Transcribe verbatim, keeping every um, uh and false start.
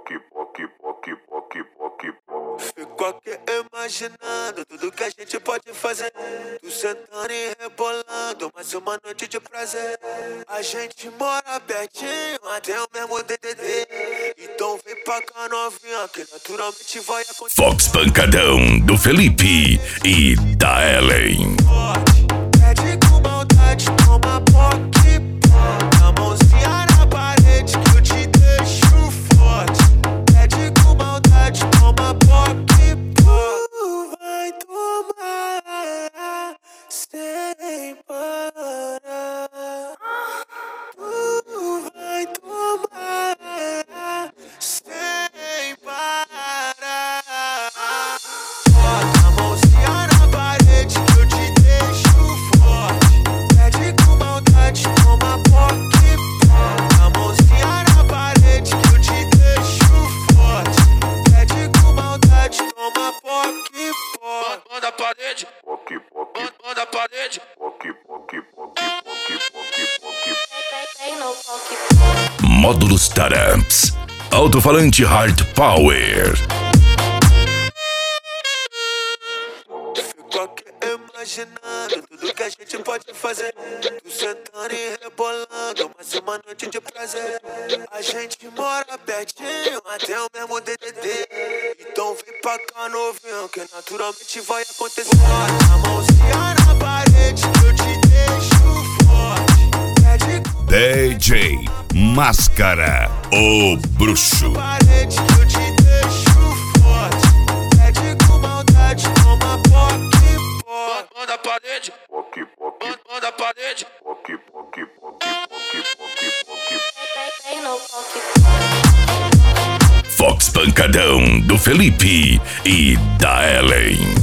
Fico aqui imaginando tudo que a gente pode fazer. Tu sentando e rebolando, mas uma noite de prazer. A gente mora pertinho, até o mesmo D D D. Então vem pra cá novinha, que naturalmente vai acontecer. Fox Pancadão do Felipe e da Ellen. Pede com maldade, toma poque, pó. A mãozinha na parede que eu te deixo forte. Pede com maldade, toma poque, pó. Tu vai tomar sem parar. Tu vai tomar sem parar. Bota a mãozinha na parede que eu te deixo forte. Pede com maldade, toma poque, pó. A mãozinha na parede que eu te deixo forte. Pede com maldade, toma poque, pó. Manda a parede, manda a parede. Módulos Taramps. Alto-falante Hard Power. Fico aqui imaginando tudo que a gente pode fazer. Tu sentando e rebolando, mas uma noite de prazer. A gente mora pertinho, até o mesmo D D D. Então vem pra cá novinho, que naturalmente vai acontecer. Bota a mãozinha na parede que eu te deixo forte. Pede com D J Máscara, o bruxo. parede que eu te deixo forte. Pede com maldade, toma poque, pó. Manda a parede, manda a parede. Fox Pancadão do Felipe e da Ellen.